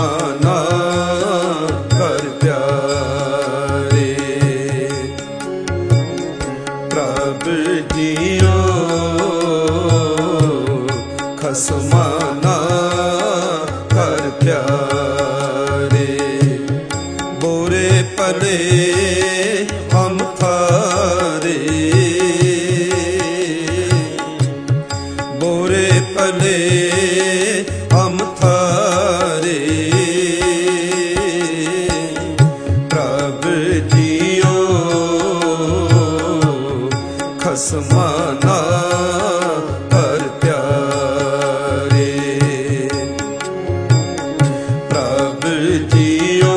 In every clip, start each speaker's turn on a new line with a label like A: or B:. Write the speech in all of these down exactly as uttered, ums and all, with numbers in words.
A: ਖਸਮਾਨਾ ਕਰ ਪਿਆਰੇ। ਪ੍ਰਭ ਜੀਓ ਖਸਮਾਨਾ ਕਰ ਪਿਆਰੇ। ਬੁਰੇ ਭਲੇ ਹਮ ਥਾਰੇ, ਬੁਰੇ ਭਲੇ ਹਮ ਥਾਰੇ। ਪ੍ਰਭ ਜੀਓ ਖਸਮਾਨਾ ਕਰ ਪਿਆਰੇ। ਪ੍ਰਭ ਜੀਓ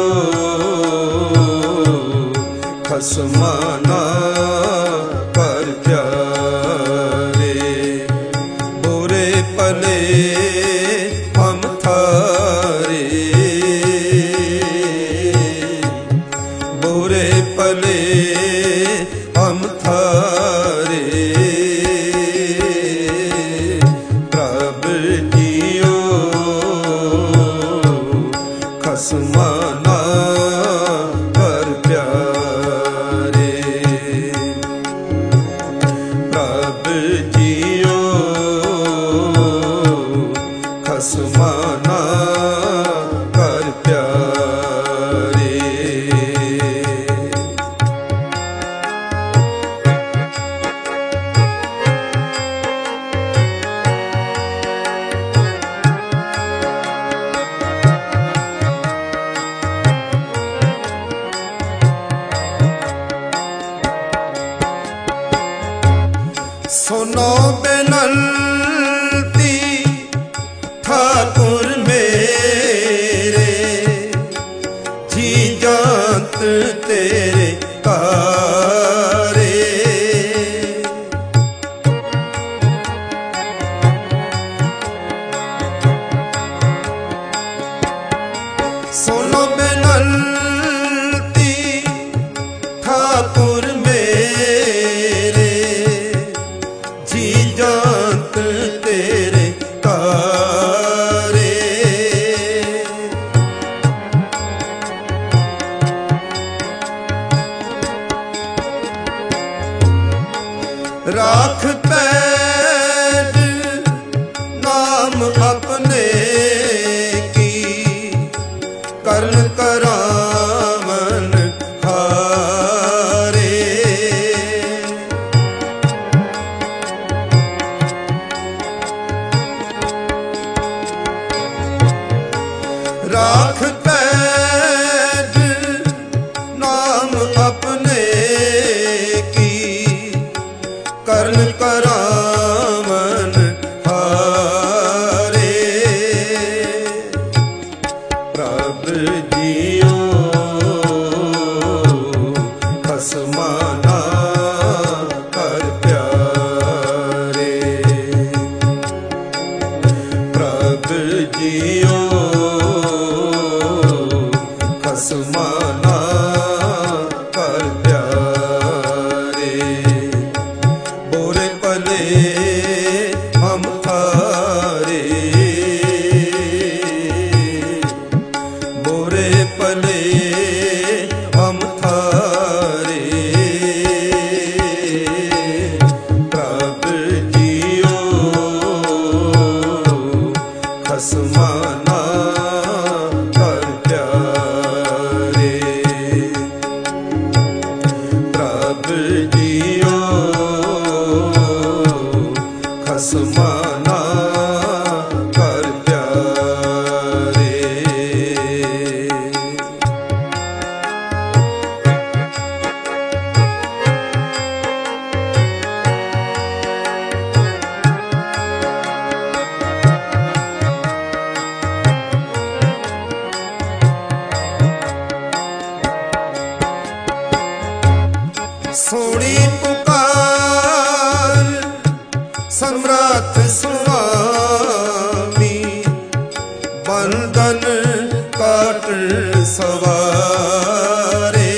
A: ਖਸਮਾਨਾ ਕਰ ਪਿਆਰੇ। ਬੁਰੇ ਭਲੇ ਹਮ ਥਾਰੇ, ਬੁਰੇ ਭਲੇ ਹਮ ਥਾਰੇ। ਪ੍ਰਭ ਜੀਓ ਖਸਮਾਨਾ ਕਰ ਪਿਆਰੇ। ਪ੍ਰਭ ਜੀਓ ਖਸਮਾਨਾ ਕਰ ਪਿਆਰੇ। ਸੁਨੋ ਬੇਨੰਤੀ ਠਾਕੁਰ ਮੇਰੇ, ਜੀ ਜਾਂਤ ਤੇਰੇ ਕਾਰੇ। ਸੁਨੋ ਬੇਨੰਤੀ ਠਾਕੁਰ ਮੇਰੇ, ਜੀ ਜਾਂਤ ਤੇਰੇ ਕਾਰੇ। ਰਾਖ ਪੈਜ ਨਾਮ ਆਪਣੇ ਕੀ, ਕਰਨ ਕਰਾਵਨ ਹਾਰੇ। ਰਾਖ ਪੈਜ ਨਾਮ ਆਪਣੇ ਕੀ, ਕਰਨ ਕਰਾਵਨ ਹਾਰੇ। ਪ੍ਰਭ ਜੀਓ ਖਸਮਾਨਾ ਕਰ ਪਿਆਰੇ। ਪ੍ਰਭ ਜੀਓ ਖਸਮਾਨਾ ਕਰ ਪਿਆਰੇ। ਬੁਰੇ ਭਲੇ ਹਮ ਥਾਰੇ, ਬੁਰੇ ਭਲੇ ਹਮ ਥਾਰੇ। ਪ੍ਰਭ ਜੀਓ ਖਸਮਾਨਾ ਕਰ ਪਿਆਰੇ। ਪ੍ਰਭ ਜੀਓ ਖਸਮਾਨਾ ਕਰ ਪਿਆਰੇ। ਸੋਹਣੀ ਪੁਕਾਰ ਸਮਰੱਥ ਸੁਆਮੀ, ਬੰਧਨ ਕਾਟ ਸਵਾਰੇ।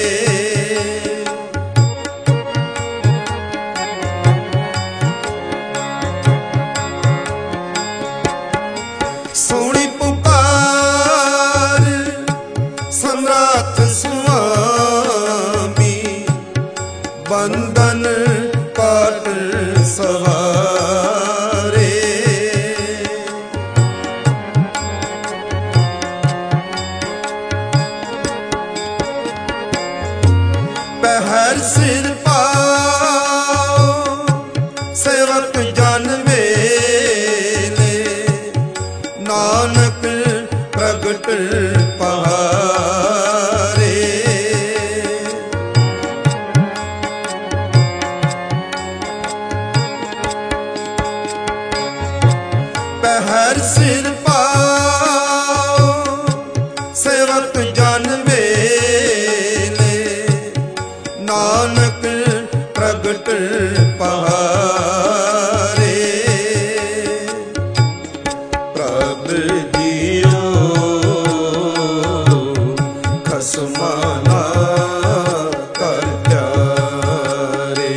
A: ਸੋਹਣੀ ਪੁਕਾਰ ਪਹਿਰ ਸਿਰ ਪਾਓ ਸੇਵਕ ਜਨ ਵੇਲੇ ਨਾਨਕ ਪ੍ਰਗਟ ਪਹਾਰੇ ਪਹਿਰ ਸਿਰ ਪਾਓ ਸੇਵਕ ਜਨ ਵੇਲੇ ਨਾਨਕ ਪ੍ਰਗਟ ਪਹਾਰੇ ਪ੍ਰਭ ਜੀਓ ਖਸਮਾਨਾ ਕਰ ਪਿਆਰੇ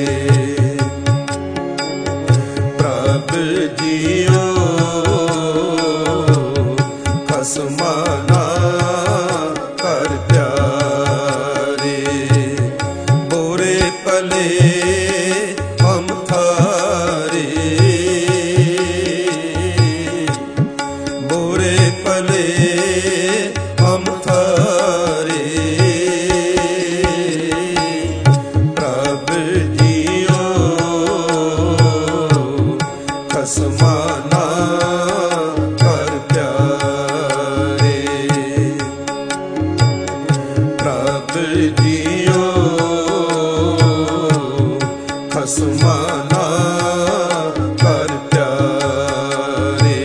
A: ਪ੍ਰਭ ਜੀਓ ਖਸਮਾਨਾ ਕਰ ਪਿਆਰੇ ਬੁਰੇ ਭਲੇ ਹਮ ਥਾਰੇ ਬੁਰੇ ਭਲੇ ਹਮ ਥਾਰੇ ਪ੍ਰਭ ਜੀਓ ਖਸਮਾਨਾ ਕਰ ਪਿਆਰੇ ਪ੍ਰਭ ਜੀਓ ਖਸਮਾਨਾ ਕਰ ਪਿਆਰੇ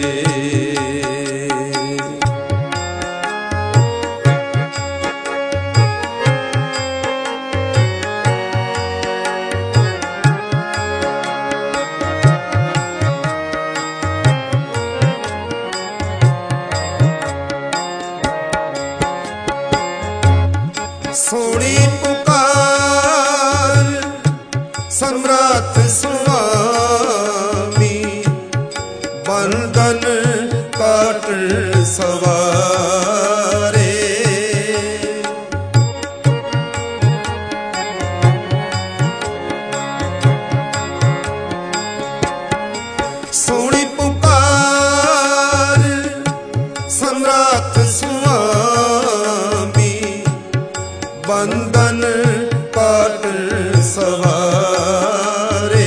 A: ਸੋਹਣੀ ਪੁਕਾਰ ਸਮਰੱਥ ਸੁਆਮੀ ਬੰਧਨ ਕਾਟ ਸਵਾਰੇ ਸੋਹਣੀ ਪੁਕਾਰ ਸਮਰੱਥ ਸੁਆਮੀ ਬੰਧਨ ਕਾਟ ਸਵਾਰੇ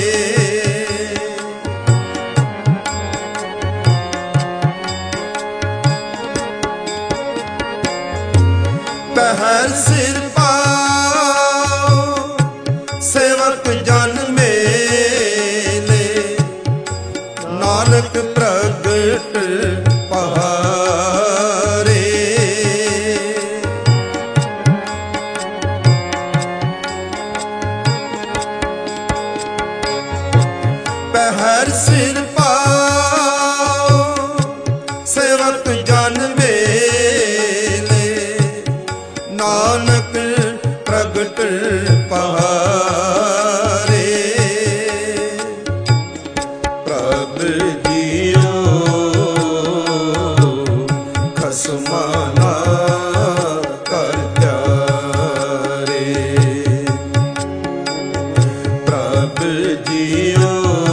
A: ਪਹਿਰ ਸਿਰ ਪਾਓ ਸੇਵਕ ਜਨ ਮੇਲੇ ਨਾਨਕ ਪ੍ਰਗਟ ਪਹਾਰੇ ਪਹਿਰ ਸਿਰ ਪਾਓ ਸੇਵਕ ਜਨ ਵੇਲੇ ਨਾਨਕ ਪ੍ਰਗਟ ਪਹਾਰੇ ਪ੍ਰਭ ਜੀਓ ਖਸਮਾਨਾ ਕਰ ਪਿਆਰੇ ਪ੍ਰਭ ਜੀਓ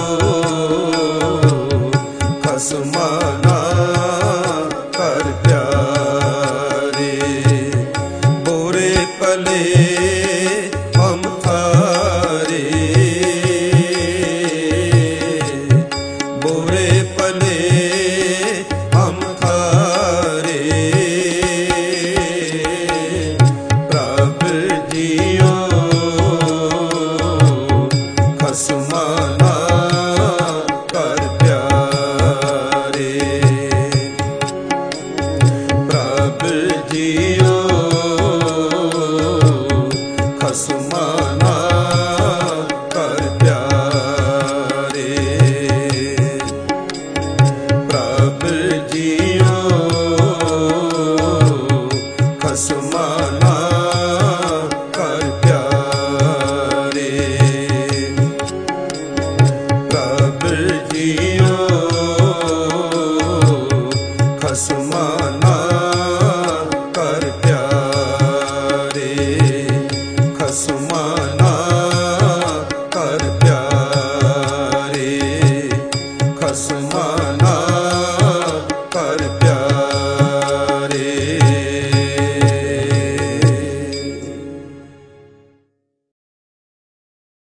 A: ਖਸਮਾਨਾ ਕਰ ਪਿਆਰੇ ਬੁਰੇ ਭਲੇ ਹਮ ਥਾਰੇ ਬੁਰੇ ਭਲੇ ਹਮ ਥਾਰੇ ਪ੍ਰਭ ਜੀਓ ਖਸਮਾਨਾ ਕਰ ਪਿਆਰੇ ਪ੍ਰਭ ਜੀਓ ਖਸਮਾਨਾ ਕਰ ਪਿਆਰੇ ਪ੍ਰਭ ਜੀਓ ਖਸਮਾਨਾ ਕਰ ਪਿਆਰੇ ਪ੍ਰਭ ਜੀ